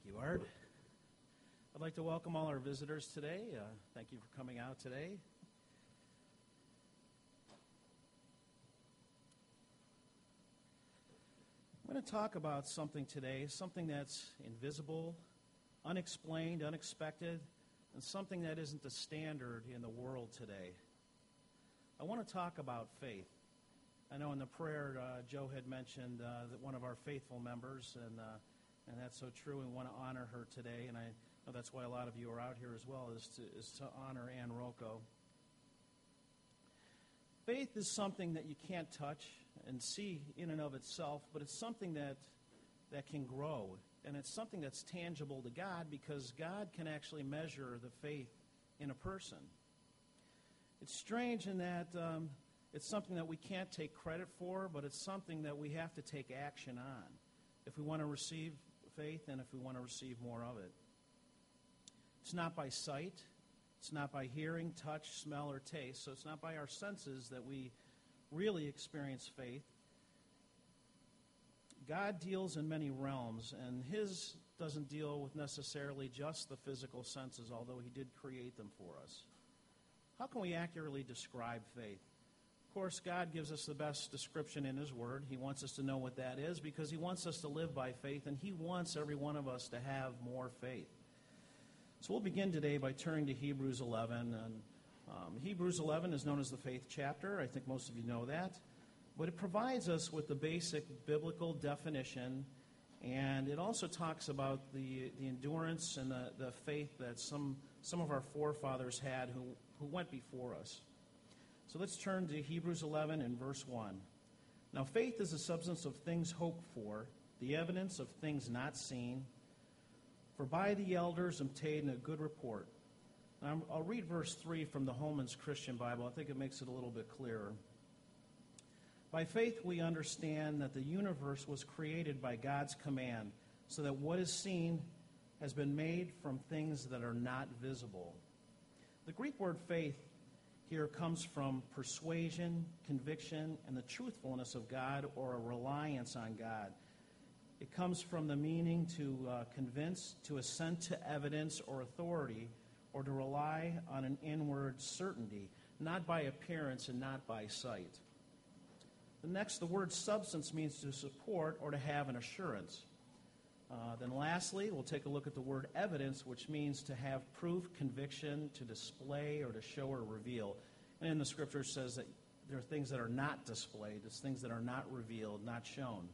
Thank you, Art. I'd like to welcome all our visitors today. Thank you for coming out today. I'm going to talk about something today, something that's invisible, unexplained, unexpected, and something that isn't the standard in the world today. I want to talk about faith. I know in the prayer, Joe had mentioned that one of our faithful members, and that's so true. We want to honor her today, and I know that's why a lot of you are out here as well, is to honor Ann Rocco. Faith is something that you can't touch and see in and of itself, but it's something that can grow, and it's something that's tangible to God because God can actually measure the faith in a person. It's strange in that it's something that we can't take credit for, but it's something that we have to take action on if we want to receive faith and if we want to receive more of it. It's not by sight. It's not by hearing, touch, smell, or taste. So it's not by our senses that we really experience faith. God deals in many realms, and His doesn't deal with necessarily just the physical senses, although He did create them for us. How can we accurately describe faith? Of course, God gives us the best description in His Word. He wants us to know what that is because He wants us to live by faith, and He wants every one of us to have more faith. So we'll begin today by turning to Hebrews 11. And Hebrews 11 is known as the faith chapter. I think most of you know that. But it provides us with the basic biblical definition, and it also talks about the endurance and the faith that some of our forefathers had who went before us. So let's turn to Hebrews 11 and verse 1. Now faith is the substance of things hoped for, the evidence of things not seen. For by the elders obtained a good report. Now, I'll read verse 3 from the Holman's Christian Bible. I think it makes it a little bit clearer. By faith we understand that the universe was created by God's command, so that what is seen has been made from things that are not visible. The Greek word faith here comes from persuasion, conviction, and the truthfulness of God, or a reliance on God. It comes from the meaning to convince, to assent to evidence or authority, or to rely on an inward certainty, not by appearance and not by sight. The word substance means to support or to have an assurance. Then lastly, we'll take a look at the word evidence, which means to have proof, conviction, to display, or to show or reveal. And in the Scripture it says that there are things that are not displayed. It's things that are not revealed, not shown.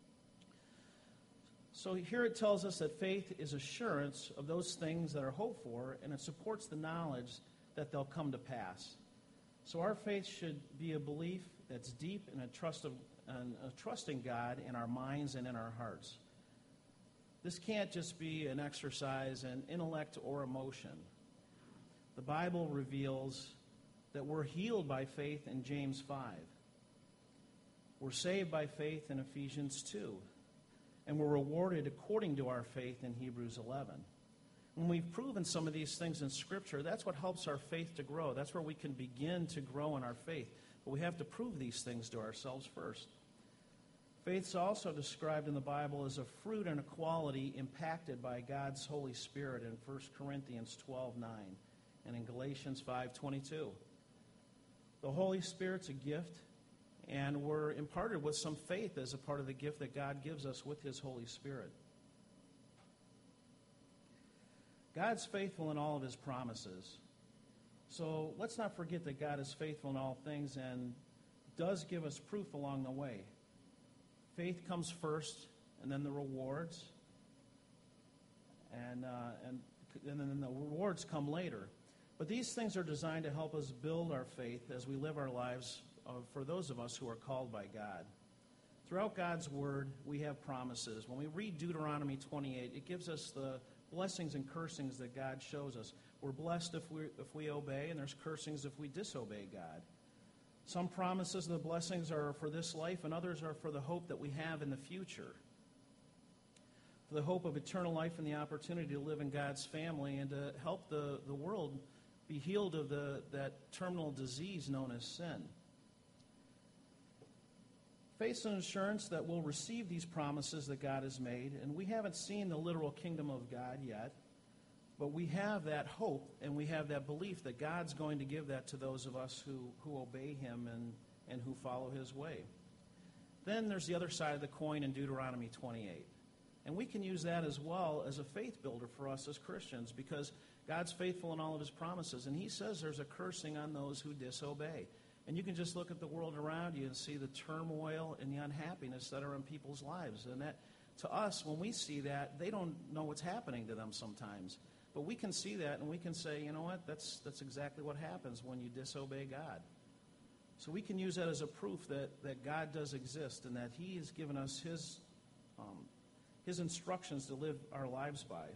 So here it tells us that faith is assurance of those things that are hoped for, and it supports the knowledge that they'll come to pass. So our faith should be a belief that's deep and a trust in God in our minds and in our hearts. This can't just be an exercise in intellect or emotion. The Bible reveals that we're healed by faith in James 5. We're saved by faith in Ephesians 2. And we're rewarded according to our faith in Hebrews 11. When we've proven some of these things in Scripture, that's what helps our faith to grow. That's where we can begin to grow in our faith. But we have to prove these things to ourselves first. Faith's also described in the Bible as a fruit and a quality impacted by God's Holy Spirit in 1 Corinthians 12:9 and in Galatians 5:22. The Holy Spirit's a gift, and we're imparted with some faith as a part of the gift that God gives us with His Holy Spirit. God's faithful in all of His promises. So let's not forget that God is faithful in all things and does give us proof along the way. Faith comes first, and then the rewards, and then the rewards come later. But these things are designed to help us build our faith as we live our lives for those of us who are called by God. Throughout God's Word, we have promises. When we read Deuteronomy 28, it gives us the blessings and cursings that God shows us. We're blessed if we obey, and there's cursings if we disobey God. Some promises, the blessings are for this life, and others are for the hope that we have in the future. For the hope of eternal life and the opportunity to live in God's family and to help the world be healed of that terminal disease known as sin. Faith's an assurance that we'll receive these promises that God has made, and we haven't seen the literal kingdom of God yet, but we have that hope and we have that belief that God's going to give that to those of us who obey Him and who follow His way. Then there's the other side of the coin in Deuteronomy 28. And we can use that as well as a faith builder for us as Christians, because God's faithful in all of His promises, and He says there's a cursing on those who disobey. And you can just look at the world around you and see the turmoil and the unhappiness that are in people's lives. And that, to us, when we see that, they don't know what's happening to them sometimes. But we can see that and we can say, you know what, that's exactly what happens when you disobey God. So we can use that as a proof that God does exist and that He has given us His instructions to live our lives by.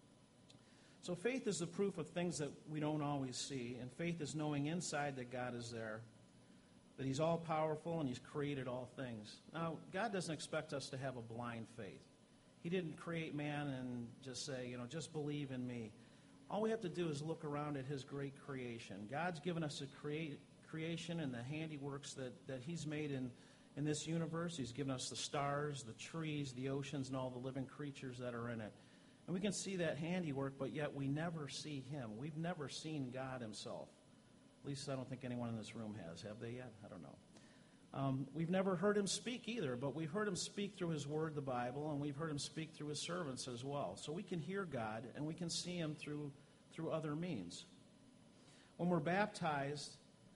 So faith is the proof of things that we don't always see, and faith is knowing inside that God is there, that He's all-powerful and He's created all things. Now, God doesn't expect us to have a blind faith. He didn't create man and just say, just believe in me. All we have to do is look around at His great creation. God's given us a creation and the handiworks that He's made in this universe. He's given us the stars, the trees, the oceans, and all the living creatures that are in it. And we can see that handiwork, but yet we never see Him. We've never seen God Himself. At least I don't think anyone in this room has. Have they yet? I don't know. We've never heard Him speak either, but we've heard Him speak through His Word, the Bible, and we've heard Him speak through His servants as well. So we can hear God, and we can see Him through other means. When we're baptized,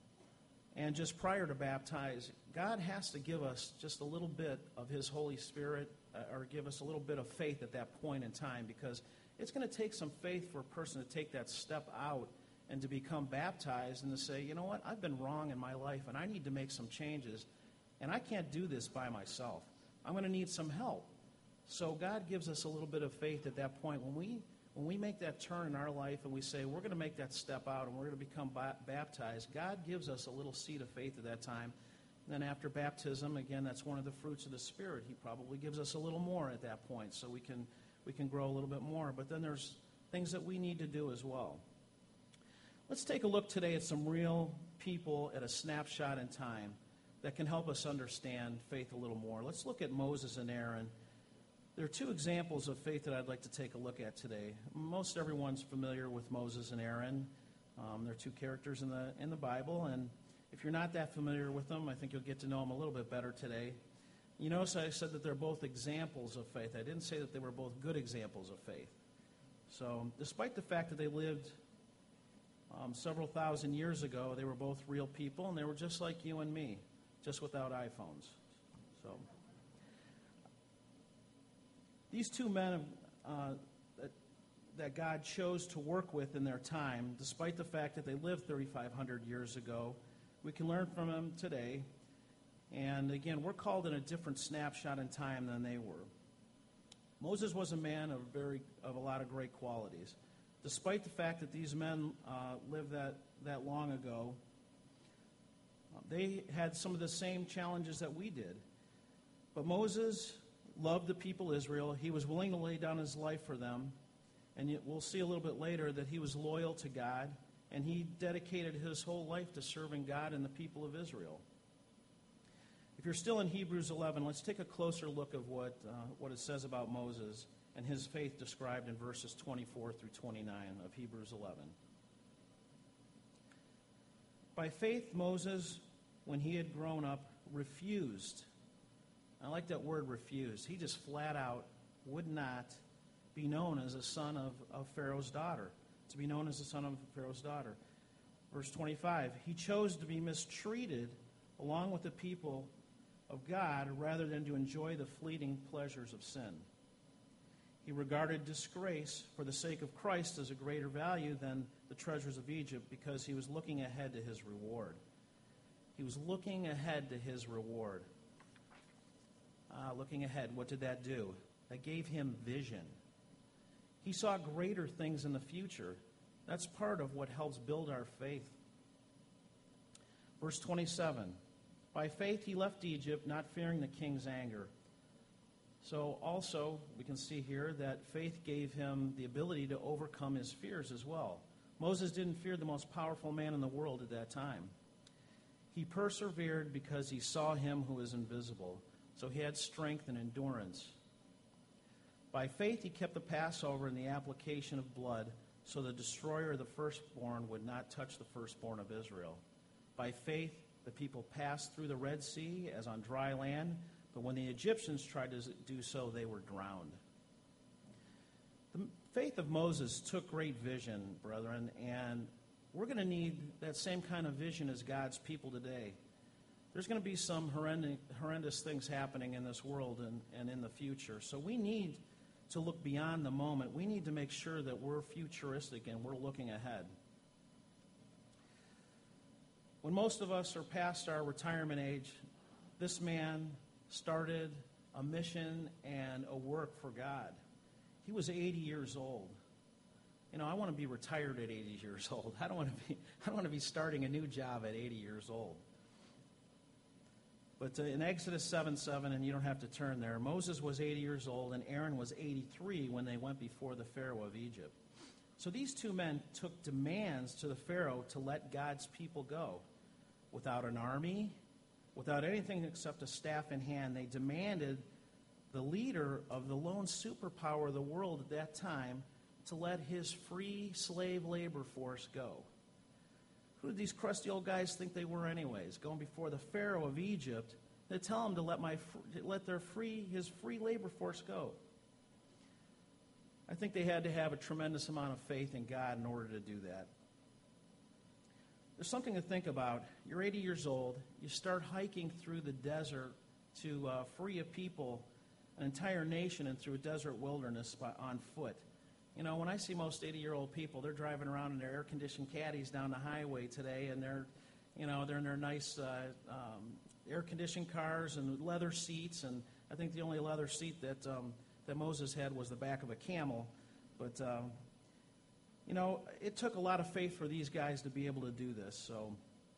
and just prior to baptize, God has to give us just a little bit of His Holy Spirit, or give us a little bit of faith at that point in time, because it's going to take some faith for a person to take that step out and to become baptized and to say, you know what, I've been wrong in my life and I need to make some changes, and I can't do this by myself. I'm going to need some help. So God gives us a little bit of faith at that point. When we make that turn in our life and we say we're going to make that step out and we're going to become baptized, God gives us a little seed of faith at that time. And then after baptism, again, that's one of the fruits of the Spirit. He probably gives us a little more at that point so we can grow a little bit more. But then there's things that we need to do as well. Let's take a look today at some real people at a snapshot in time that can help us understand faith a little more. Let's look at Moses and Aaron. There are two examples of faith that I'd like to take a look at today. Most everyone's familiar with Moses and Aaron. They're two characters in the Bible, and if you're not that familiar with them, I think you'll get to know them a little bit better today. You notice I said that they're both examples of faith. I didn't say that they were both good examples of faith. So despite the fact that they lived several thousand years ago, they were both real people, and they were just like you and me, just without iPhones. So these two men that God chose to work with in their time, despite the fact that they lived 3,500 years ago, we can learn from them today. And again, we're called in a different snapshot in time than they were. Moses was a man of a lot of great qualities. Despite the fact that these men lived that long ago, they had some of the same challenges that we did. But Moses loved the people of Israel. He was willing to lay down his life for them. And yet we'll see a little bit later that he was loyal to God, and he dedicated his whole life to serving God and the people of Israel. If you're still in Hebrews 11, let's take a closer look at what it says about Moses and his faith described in verses 24 through 29 of Hebrews 11. By faith, Moses, when he had grown up, refused. I like that word, refused. He just flat out would not be known as a son of Pharaoh's daughter, to be known as the son of Pharaoh's daughter. Verse 25, he chose to be mistreated along with the people of God rather than to enjoy the fleeting pleasures of sin. He regarded disgrace for the sake of Christ as a greater value than the treasures of Egypt because he was looking ahead to his reward. He was looking ahead to his reward. Looking ahead, what did that do? That gave him vision. He saw greater things in the future. That's part of what helps build our faith. Verse 27, by faith he left Egypt, not fearing the king's anger. So also, we can see here that faith gave him the ability to overcome his fears as well. Moses didn't fear the most powerful man in the world at that time. He persevered because he saw him who is invisible. So he had strength and endurance. By faith he kept the Passover and the application of blood, so the destroyer of the firstborn would not touch the firstborn of Israel. By faith the people passed through the Red Sea as on dry land, but when the Egyptians tried to do so, they were drowned. The faith of Moses took great vision, brethren, and we're going to need that same kind of vision as God's people today. There's going to be some horrendous things happening in this world and in the future. So we need to look beyond the moment. We need to make sure that we're futuristic and we're looking ahead. When most of us are past our retirement age, this man started a mission and a work for God. He was 80 years old. You know, I want to be retired at 80 years old. I don't want to be starting a new job at 80 years old. But in Exodus 7:7, and you don't have to turn there, Moses was 80 years old and Aaron was 83 when they went before the Pharaoh of Egypt. So these two men took demands to the Pharaoh to let God's people go. Without an army, without anything except a staff in hand, they demanded the leader of the lone superpower of the world at that time to let his free slave labor force go. Who did these crusty old guys think they were anyways? Going before the Pharaoh of Egypt, they tell him to let his free labor force go. I think they had to have a tremendous amount of faith in God in order to do that. There's something to think about. You're 80 years old. You start hiking through the desert to free a people, an entire nation, and through a desert wilderness on foot. You know, when I see most 80-year-old people, they're driving around in their air-conditioned caddies down the highway today, and they're in their nice air-conditioned cars and leather seats. And I think the only leather seat that Moses had was the back of a camel. But it took a lot of faith for these guys to be able to do this. So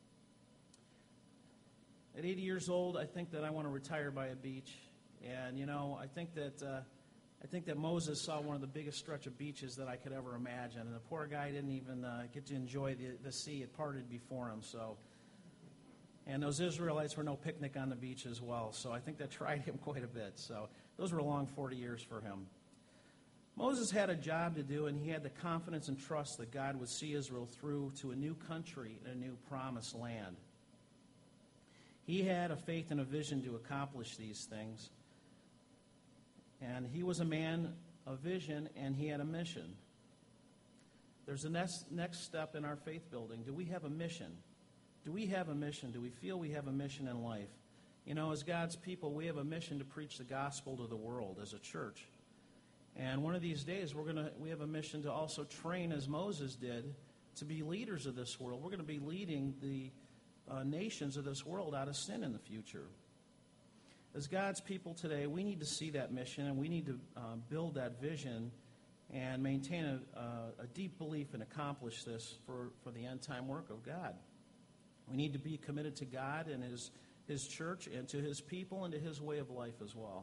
at 80 years old, I think that I want to retire by a beach. And, I think that Moses saw one of the biggest stretch of beaches that I could ever imagine. And the poor guy didn't even get to enjoy the sea. It parted before him. And those Israelites were no picnic on the beach as well. So I think that tried him quite a bit. So those were a long 40 years for him. Moses had a job to do, and he had the confidence and trust that God would see Israel through to a new country and a new promised land. He had a faith and a vision to accomplish these things. And he was a man of vision, and he had a mission. There's a next step in our faith building. Do we have a mission? Do we have a mission? Do we feel we have a mission in life? As God's people, we have a mission to preach the gospel to the world as a church. And one of these days, we have a mission to also train, as Moses did, to be leaders of this world. We're going to be leading the nations of this world out of sin in the future. As God's people today, we need to see that mission, and we need to build that vision and maintain a deep belief and accomplish this for the end-time work of God. We need to be committed to God and His church and to His people and to His way of life as well.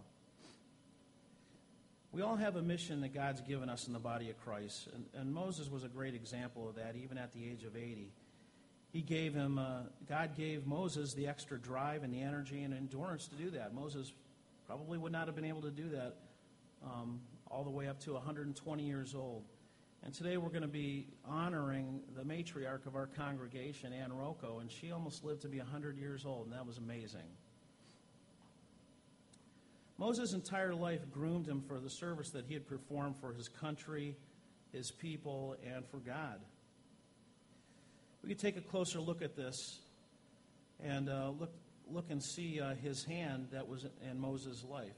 We all have a mission that God's given us in the body of Christ, and Moses was a great example of that, even at the age of 80. God gave Moses the extra drive and the energy and endurance to do that. Moses probably would not have been able to do that all the way up to 120 years old. And today we're going to be honoring the matriarch of our congregation, Ann Rocco, and she almost lived to be 100 years old, and that was amazing. Moses' entire life groomed him for the service that he had performed for his country, his people, and for God. We could take a closer look at this and look and see his hand that was in Moses' life.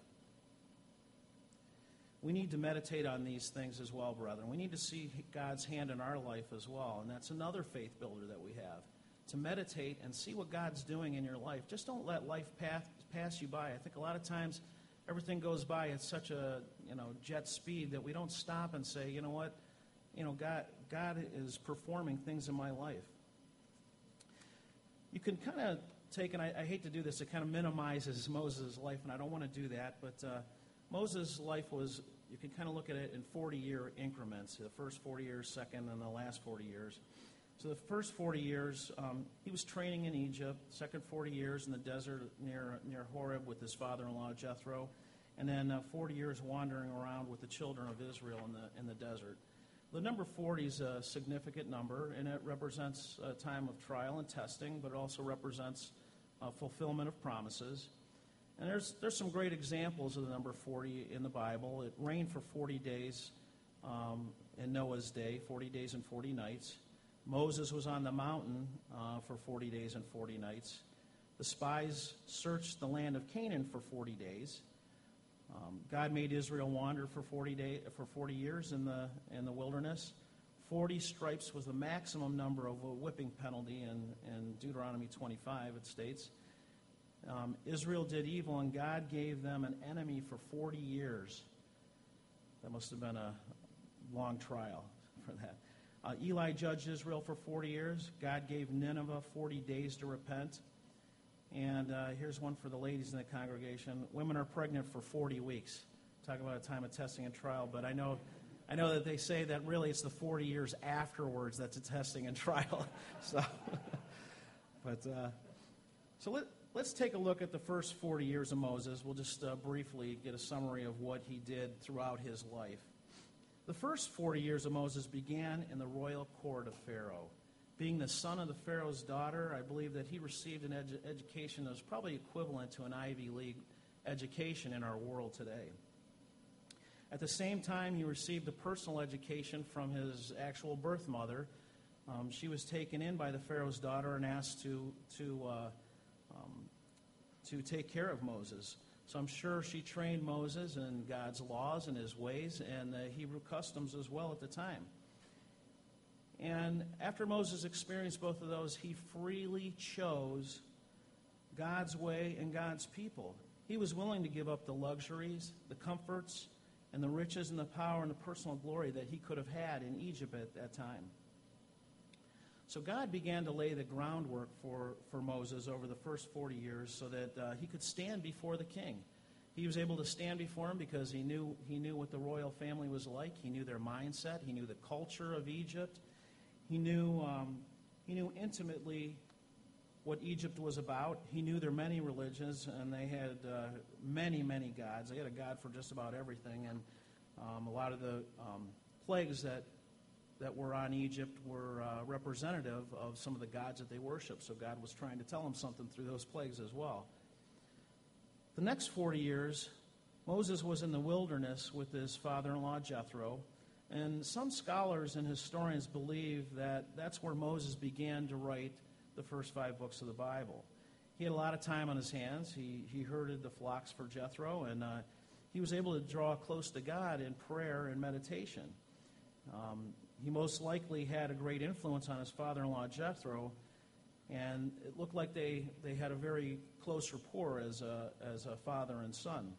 We need to meditate on these things as well, brethren. We need to see God's hand in our life as well, and that's another faith builder that we have, to meditate and see what God's doing in your life. Just don't let life pass you by. I think a lot of times everything goes by at such a jet speed that we don't stop and say, you know what, God is performing things in my life. You can kind of take, and I hate to do this, it kind of minimizes Moses' life, and I don't want to do that, but Moses' life was, you can kind of look at it in 40-year increments, the first 40 years, second, and the last 40 years. So the first 40 years, he was training in Egypt. Second 40 years in the desert near Horeb with his father-in-law Jethro, and then 40 years wandering around with the children of Israel in the desert. The number 40 is a significant number, and it represents a time of trial and testing, but it also represents fulfillment of promises. And there's some great examples of the number 40 in the Bible. It rained for 40 days in Noah's day, 40 days and 40 nights. Moses was on the mountain for 40 days and 40 nights. The spies searched the land of Canaan for 40 days. God made Israel wander for 40 years in the wilderness. 40 stripes was the maximum number of a whipping penalty in Deuteronomy 25, it states. Israel did evil, and God gave them an enemy for 40 years. That must have been a long trial for that. Eli judged Israel for 40 years. God gave Nineveh 40 days to repent. And here's one for the ladies in the congregation. Women are pregnant for 40 weeks. Talk about a time of testing and trial. But I know that they say that really it's the 40 years afterwards that's a testing and trial. Let's take a look at the first 40 years of Moses. We'll just briefly get a summary of what he did throughout his life. The first 40 years of Moses began in the royal court of Pharaoh. Being the son of the Pharaoh's daughter, I believe that he received an education that was probably equivalent to an Ivy League education in our world today. At the same time, he received a personal education from his actual birth mother. She was taken in by the Pharaoh's daughter and asked to take care of Moses. So I'm sure she trained Moses in God's laws and his ways and the Hebrew customs as well at the time. And after Moses experienced both of those, he freely chose God's way and God's people. He was willing to give up the luxuries, the comforts, and the riches and the power and the personal glory that he could have had in Egypt at that time. So God began to lay the groundwork for Moses over the first 40 years so that he could stand before the king. He was able to stand before him because he knew what the royal family was like. He knew their mindset. He knew the culture of Egypt. He knew intimately what Egypt was about. He knew their many religions, and they had many, many gods. They had a god for just about everything, and a lot of the plagues that were on Egypt were representative of some of the gods that they worshiped. So God was trying to tell them something through those plagues as well. The next 40 years, Moses was in the wilderness with his father-in-law Jethro. And some scholars and historians believe that that's where Moses began to write the first 5 books of the Bible. He had a lot of time on his hands. He herded the flocks for Jethro, and he was able to draw close to God in prayer and meditation. He most likely had a great influence on his father-in-law Jethro, and it looked like they had a very close rapport as a father and son.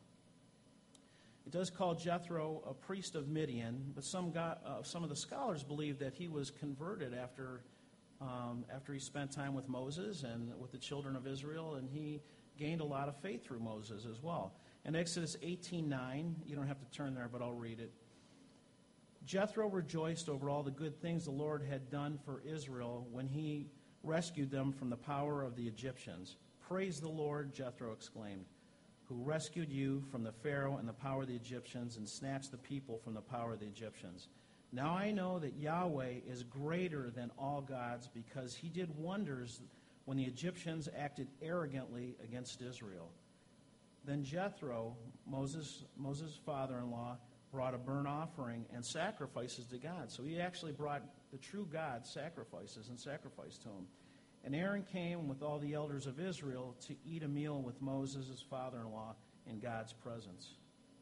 It does call Jethro a priest of Midian, but some of the scholars believe that he was converted after he spent time with Moses and with the children of Israel, and he gained a lot of faith through Moses as well. In Exodus 18:9, you don't have to turn there, but I'll read it. Jethro rejoiced over all the good things the Lord had done for Israel when he rescued them from the power of the Egyptians. Praise the Lord, Jethro exclaimed, who rescued you from the Pharaoh and the power of the Egyptians and snatched the people from the power of the Egyptians. Now I know that Yahweh is greater than all gods because he did wonders when the Egyptians acted arrogantly against Israel. Then Jethro, Moses' father-in-law, brought a burnt offering and sacrifices to God. So he actually brought the true God sacrifices and sacrificed to him. And Aaron came with all the elders of Israel to eat a meal with Moses' father-in-law in God's presence.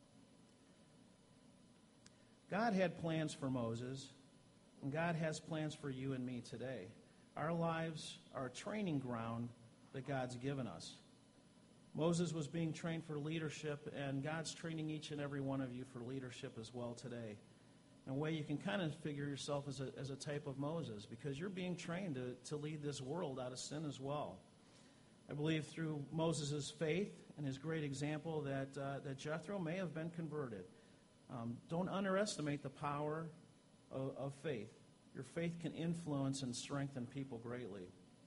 God had plans for Moses, and God has plans for you and me today. Our lives are a training ground that God's given us. Moses was being trained for leadership, and God's training each and every one of you for leadership as well today. In a way, you can kind of figure yourself as a type of Moses because you're being trained to lead this world out of sin as well. I believe through Moses' faith and his great example that Jethro may have been converted. Don't underestimate the power of faith. your faith can influence and strengthen people greatly.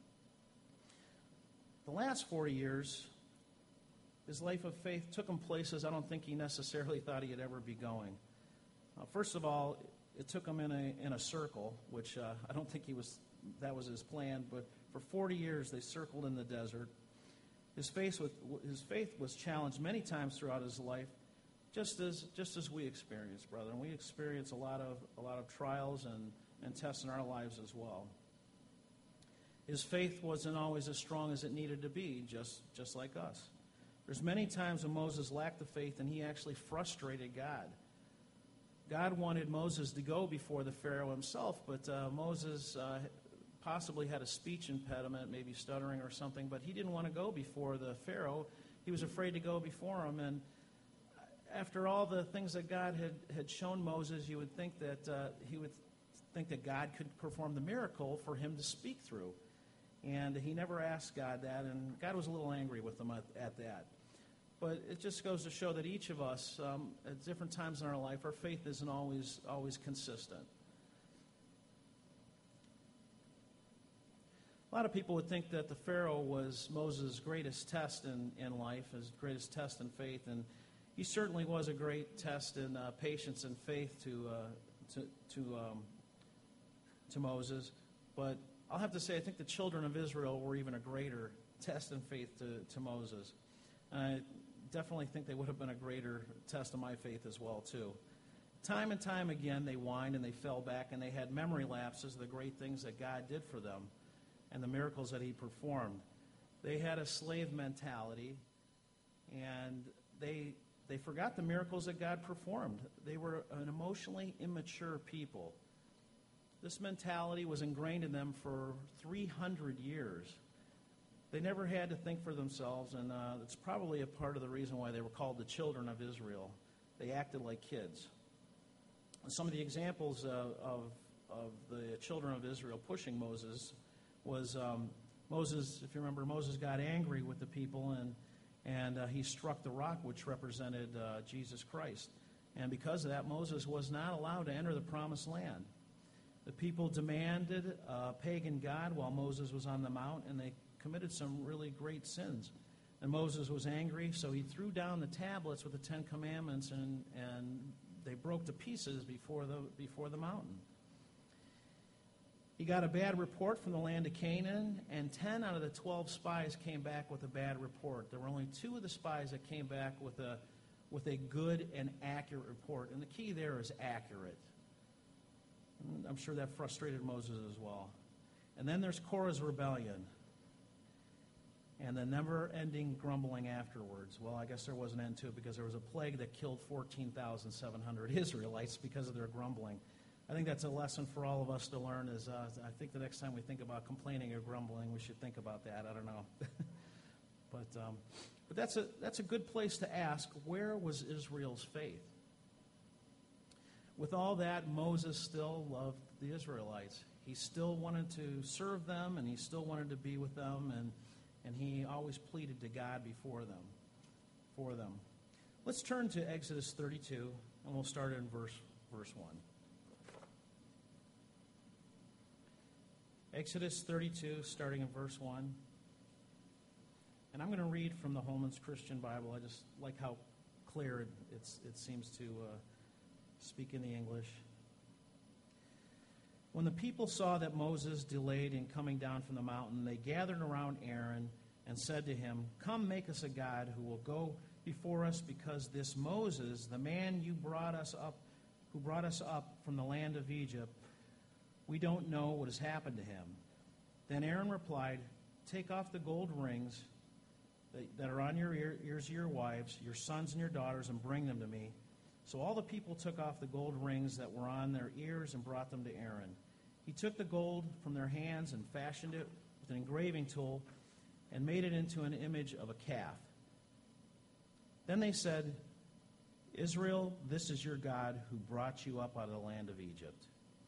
The last 40 years, his life of faith took him places I don't think he necessarily thought he'd ever be going. First of all, it took him in a circle, which I don't think that was his plan, but for 40 years they circled in the desert. His faith was challenged many times throughout his life, just as we experience, brother. And we experience a lot of trials and tests in our lives as well. His faith wasn't always as strong as it needed to be, just like us. There's many times when Moses lacked the faith and he actually frustrated God. God wanted Moses to go before the Pharaoh himself, but Moses possibly had a speech impediment, maybe stuttering or something, but he didn't want to go before the Pharaoh. He was afraid to go before him, and after all the things that God had shown Moses, you would think that he would think that God could perform the miracle for him to speak through. And he never asked God that, and God was a little angry with him at that. But it just goes to show that each of us, at different times in our life, our faith isn't always consistent. A lot of people would think that the Pharaoh was Moses' greatest test in life, his greatest test in faith, and he certainly was a great test in patience and faith to Moses. But I'll have to say, I think the children of Israel were even a greater test in faith to Moses. I definitely think they would have been a greater test of my faith as well, too. Time and time again, they whined and they fell back, and they had memory lapses of the great things that God did for them and the miracles that he performed. They had a slave mentality, and they forgot the miracles that God performed. They were an emotionally immature people. This mentality was ingrained in them for 300 years. They never had to think for themselves, and it's probably a part of the reason why they were called the children of Israel. They acted like kids. Some of the examples of the children of Israel pushing Moses was Moses, if you remember, Moses got angry with the people, and he struck the rock, which represented Jesus Christ. And because of that, Moses was not allowed to enter the promised land. The people demanded a pagan god while Moses was on the mount, and they committed some really great sins. And Moses was angry, so he threw down the tablets with the Ten Commandments, and they broke to pieces before the mountain. He got a bad report from the land of Canaan, and 10 out of the 12 spies came back with a bad report. There were only 2 of the spies that came back with a good and accurate report. And the key there is accurate. I'm sure that frustrated Moses as well. And then there's Korah's rebellion and the never-ending grumbling afterwards. Well, I guess there was an end to it because there was a plague that killed 14,700 Israelites because of their grumbling. I think that's a lesson for all of us to learn. I think the next time we think about complaining or grumbling, we should think about that. I don't know. But that's a good place to ask, where was Israel's faith? With all that, Moses still loved the Israelites. He still wanted to serve them, and he still wanted to be with them, and he always pleaded to God for them. Let's turn to Exodus 32, and we'll start in verse 1. Exodus 32, starting in verse 1. And I'm going to read from the Holman's Christian Bible. I just like how clear it seems to speak in the English. When the people saw that Moses delayed in coming down from the mountain, they gathered around Aaron and said to him, "Come, make us a god who will go before us, because this Moses, the man who brought us up from the land of Egypt, we don't know what has happened to him." Then Aaron replied, "Take off the gold rings that are on your ears of your wives, your sons and your daughters, and bring them to me." So all the people took off the gold rings that were on their ears and brought them to Aaron. He took the gold from their hands and fashioned it with an engraving tool and made it into an image of a calf. Then they said, "Israel, this is your God who brought you up out of the land of Egypt."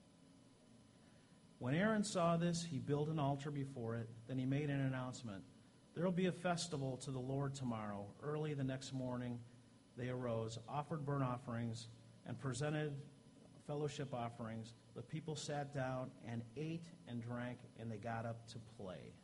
When Aaron saw this, he built an altar before it. Then he made an announcement. "There will be a festival to the Lord tomorrow." Early the next morning, they arose, offered burnt offerings, and presented fellowship offerings, the people sat down and ate and drank, and they got up to play.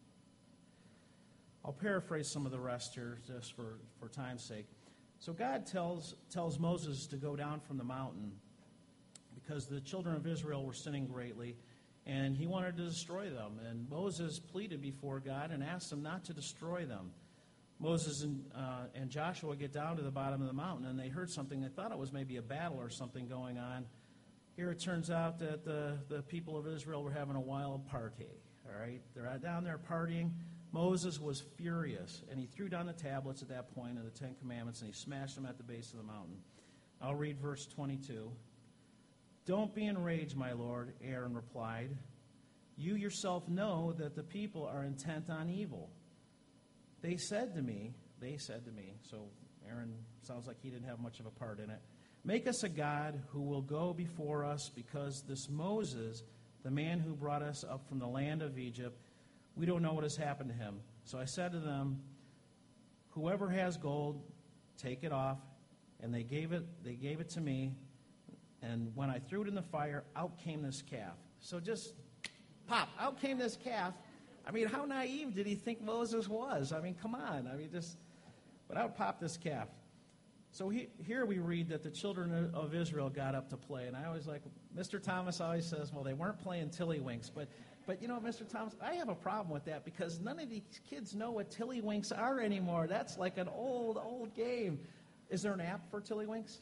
I'll paraphrase some of the rest here just for time's sake. So God tells Moses to go down from the mountain because the children of Israel were sinning greatly, and he wanted to destroy them. And Moses pleaded before God and asked him not to destroy them. Moses and Joshua get down to the bottom of the mountain, and they heard something. They thought it was maybe a battle or something going on. Here it turns out that the people of Israel were having a wild party. All right, they're down there partying. Moses was furious, and he threw down the tablets at that point of the Ten Commandments, and he smashed them at the base of the mountain. I'll read verse 22. "Don't be enraged, my lord," Aaron replied. "You yourself know that the people are intent on evil. They said to me, so Aaron sounds like he didn't have much of a part in it, make us a god who will go before us, because this Moses, the man who brought us up from the land of Egypt, we don't know what has happened to him. So I said to them, whoever has gold, take it off. And they gave it to me. And when I threw it in the fire, out came this calf." So just pop, out came this calf. I mean, how naive did he think Moses was? I mean, come on. But out popped this calf. So here we read that the children of Israel got up to play. And I always Mr. Thomas always says, well, they weren't playing tiddlywinks. But you know, Mr. Thomas, I have a problem with that because none of these kids know what tiddlywinks are anymore. That's like an old game. Is there an app for tiddlywinks?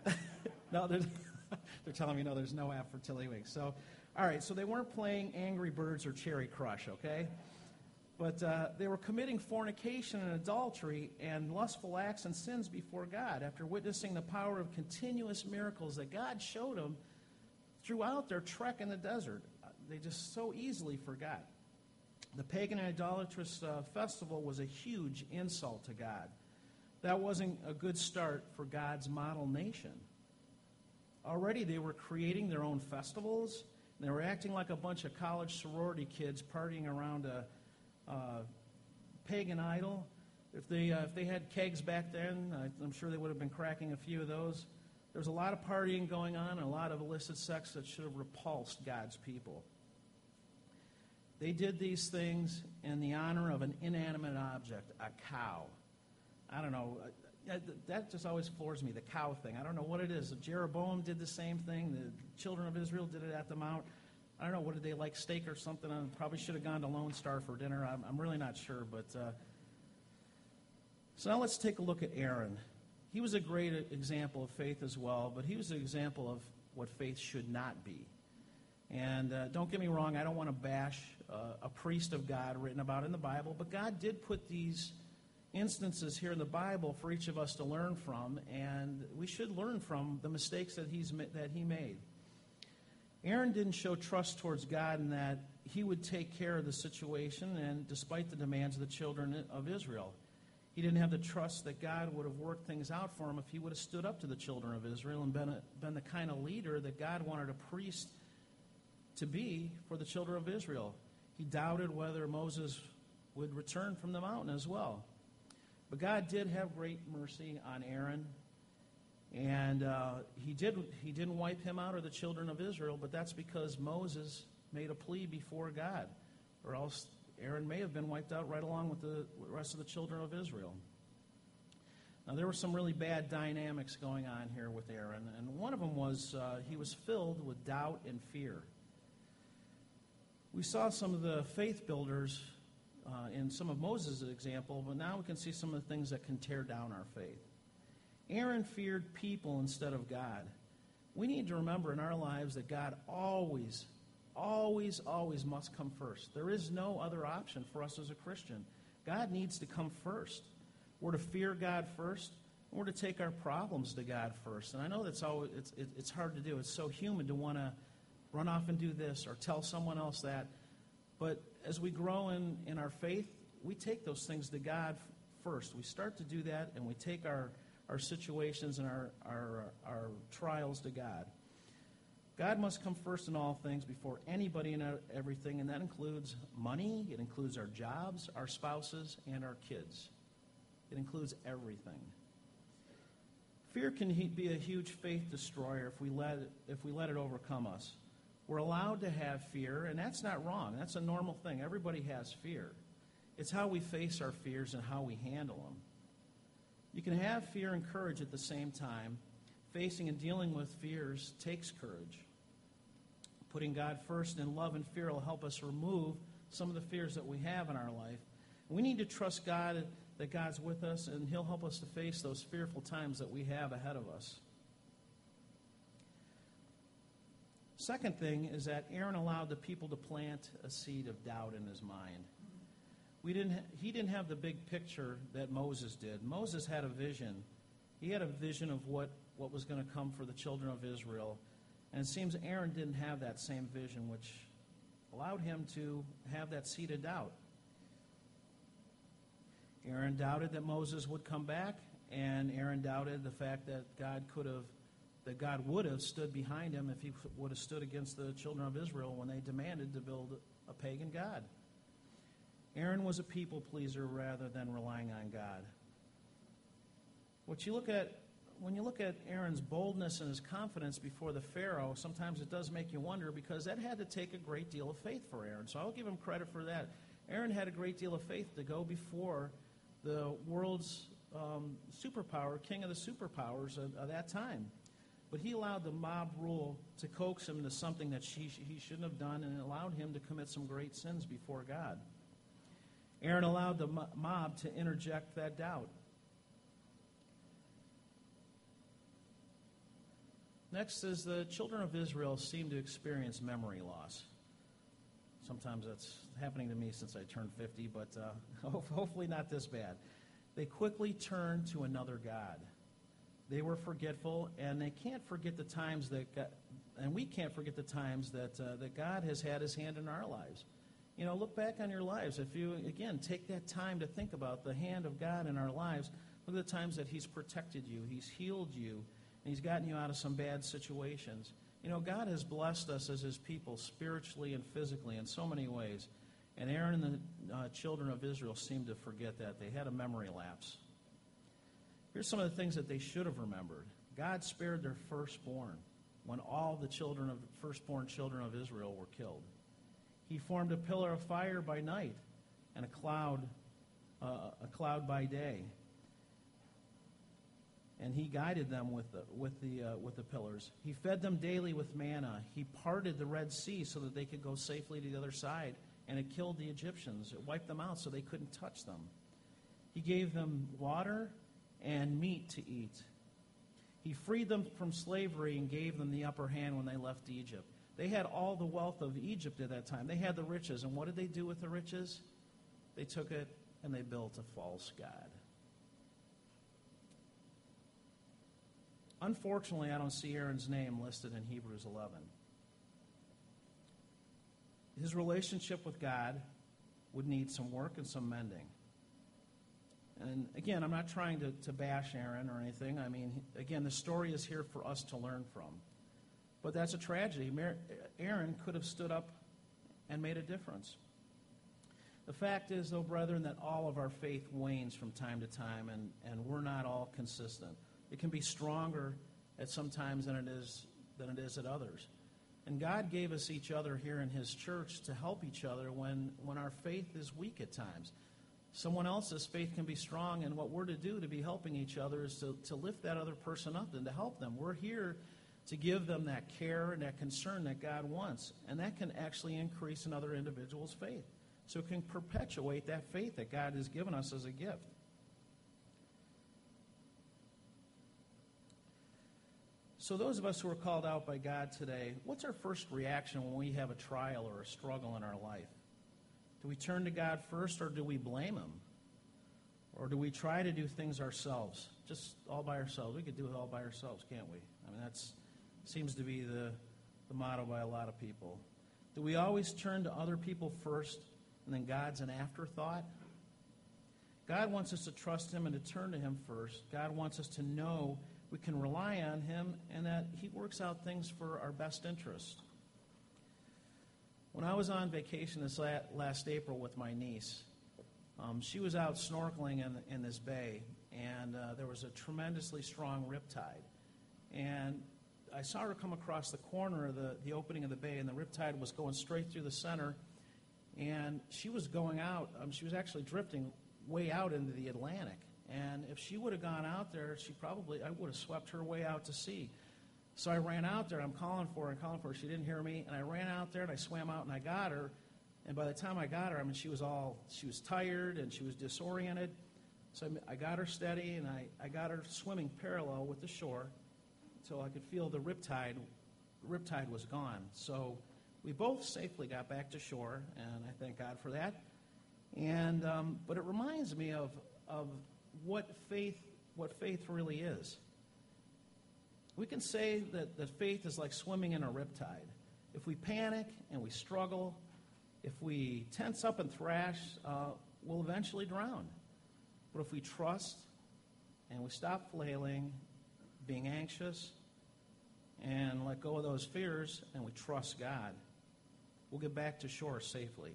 No, they're telling me no, there's no app for tiddlywinks. So, all right, so they weren't playing Angry Birds or Cherry Crush, okay? But they were committing fornication and adultery and lustful acts and sins before God after witnessing the power of continuous miracles that God showed them throughout their trek in the desert. They just so easily forgot. The pagan and idolatrous festival was a huge insult to God. That wasn't a good start for God's model nation. Already they were creating their own festivals. They were acting like a bunch of college sorority kids partying around a pagan idol. If they had kegs back then, I'm sure they would have been cracking a few of those. There was a lot of partying going on and a lot of illicit sex that should have repulsed God's people. They did these things in the honor of an inanimate object, a cow. I don't know. That just always floors me, the cow thing. I don't know what it is. Jeroboam did the same thing. The children of Israel did it at the Mount. I don't know. What did they like, steak or something? I probably should have gone to Lone Star for dinner. I'm really not sure. But so now let's take a look at Aaron. He was a great example of faith as well, but he was an example of what faith should not be. And don't get me wrong, I don't want to bash a priest of God written about in the Bible, but God did put these instances here in the Bible for each of us to learn from, and we should learn from the mistakes that he made. Aaron didn't show trust towards God in that he would take care of the situation, and despite the demands of the children of Israel. He didn't have the trust that God would have worked things out for him if he would have stood up to the children of Israel and been the kind of leader that God wanted a priest to be for the children of Israel. He doubted whether Moses would return from the mountain as well. But God did have great mercy on Aaron, and he didn't wipe him out or the children of Israel, but that's because Moses made a plea before God, or else Aaron may have been wiped out right along with the rest of the children of Israel. Now, there were some really bad dynamics going on here with Aaron, and one of them was he was filled with doubt and fear. We saw some of the faith builders in some of Moses' example, but now we can see some of the things that can tear down our faith. Aaron feared people instead of God. We need to remember in our lives that God always must come first. There is no other option for us as a Christian. God needs to come first. We're to fear God first. We're to take our problems to God first. And I know it's hard to do. It's so human to want to run off and do this or tell someone else that. But as we grow in our faith, we take those things to God first. We start to do that, and we take our situations and our trials to God. God must come first in all things before anybody and everything, and that includes money, it includes our jobs, our spouses, and our kids. It includes everything. Fear can be a huge faith destroyer if we let it overcome us. We're allowed to have fear, and that's not wrong. That's a normal thing. Everybody has fear. It's how we face our fears and how we handle them. You can have fear and courage at the same time. Facing and dealing with fears takes courage. Putting God first in love and fear will help us remove some of the fears that we have in our life. We need to trust God, that God's with us, and He'll help us to face those fearful times that we have ahead of us. Second thing is that Aaron allowed the people to plant a seed of doubt in his mind. He didn't have the big picture that Moses did. Moses had a vision. He had a vision of what was going to come for the children of Israel. And it seems Aaron didn't have that same vision, which allowed him to have that seed of doubt. Aaron doubted that Moses would come back, and Aaron doubted the fact that God would have stood behind him if he would have stood against the children of Israel when they demanded to build a pagan god. Aaron was a people pleaser rather than relying on God. When you look at Aaron's boldness and his confidence before the Pharaoh, sometimes it does make you wonder, because that had to take a great deal of faith for Aaron. So I'll give him credit for that. Aaron had a great deal of faith to go before the world's superpower, king of the superpowers of that time. But he allowed the mob rule to coax him into something that he shouldn't have done, and it allowed him to commit some great sins before God. Aaron allowed the mob to interject that doubt. Next is the children of Israel seem to experience memory loss. Sometimes that's happening to me since I turned 50, but hopefully not this bad. They quickly turned to another god. They were forgetful, and they can't forget the times that God, and we can't forget the times that God has had His hand in our lives. You know, look back on your lives. If you, again, take that time to think about the hand of God in our lives, look at the times that He's protected you, He's healed you, and He's gotten you out of some bad situations. You know, God has blessed us as His people spiritually and physically in so many ways. And Aaron and the children of Israel seemed to forget that. They had a memory lapse. Here's some of the things that they should have remembered. God spared their firstborn when all the firstborn children of Israel were killed. He formed a pillar of fire by night and a cloud by day. And He guided them with the pillars. He fed them daily with manna. He parted the Red Sea so that they could go safely to the other side. And it killed the Egyptians. It wiped them out so they couldn't touch them. He gave them water and meat to eat. He freed them from slavery and gave them the upper hand when they left Egypt. They had all the wealth of Egypt at that time. They had the riches. And what did they do with the riches? They took it and they built a false god. Unfortunately, I don't see Aaron's name listed in Hebrews 11. His relationship with God would need some work and some mending. And again, I'm not trying to bash Aaron or anything. I mean, again, the story is here for us to learn from. But that's a tragedy. Aaron could have stood up and made a difference. The fact is, though, brethren, that all of our faith wanes from time to time, and we're not all consistent. It can be stronger at some times than it is at others. And God gave us each other here in His church to help each other when our faith is weak at times. Someone else's faith can be strong, and what we're to do to be helping each other is to lift that other person up and to help them. We're here to give them that care and that concern that God wants, and that can actually increase another individual's faith. So it can perpetuate that faith that God has given us as a gift. So those of us who are called out by God today, what's our first reaction when we have a trial or a struggle in our life? Do we turn to God first, or do we blame Him? Or do we try to do things ourselves, just all by ourselves? We could do it all by ourselves, can't we? I mean, that seems to be the motto by a lot of people. Do we always turn to other people first, and then God's an afterthought? God wants us to trust Him and to turn to Him first. God wants us to know we can rely on Him and that He works out things for our best interest. When I was on vacation this last April with my niece, she was out snorkeling in this bay, and there was a tremendously strong riptide. And I saw her come across the corner of the opening of the bay, and the riptide was going straight through the center, and she was going out. She was actually drifting way out into the Atlantic. And if she would have gone out there, I would have swept her way out to sea. So I ran out there. I'm calling for her. She didn't hear me. And I ran out there, and I swam out, and I got her. And by the time I got her, she was tired, and she was disoriented. So I got her steady, and I got her swimming parallel with the shore until I could feel the riptide. The riptide was gone. So we both safely got back to shore, and I thank God for that. And but it reminds me of what faith really is. We can say that faith is like swimming in a riptide. If we panic and we struggle, if we tense up and thrash, we'll eventually drown. But if we trust and we stop flailing, being anxious, and let go of those fears, and we trust God, we'll get back to shore safely.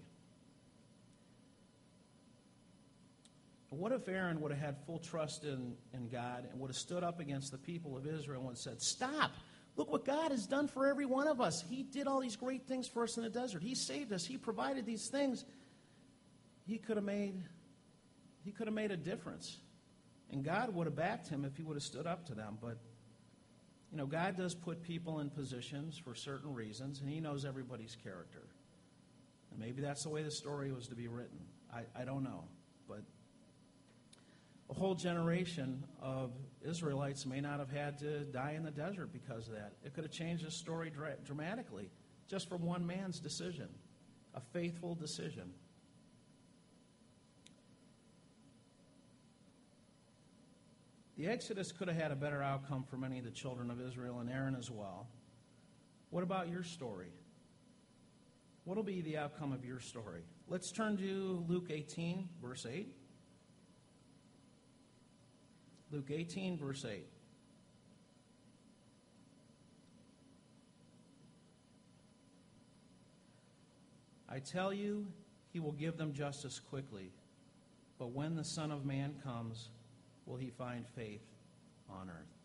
What if Aaron would have had full trust in God and would have stood up against the people of Israel and said, "Stop! Look what God has done for every one of us. He did all these great things for us in the desert. He saved us. He provided these things." He could have made a difference. And God would have backed him if he would have stood up to them. But, God does put people in positions for certain reasons, and he knows everybody's character. And maybe that's the way the story was to be written. I don't know. But a whole generation of Israelites may not have had to die in the desert because of that. It could have changed the story dramatically just from one man's decision, a faithful decision. The Exodus could have had a better outcome for many of the children of Israel and Aaron as well. What about your story? What will be the outcome of your story? Let's turn to Luke 18, verse 8. Luke 18, verse 8. "I tell you, he will give them justice quickly, but when the Son of Man comes, will he find faith on earth?"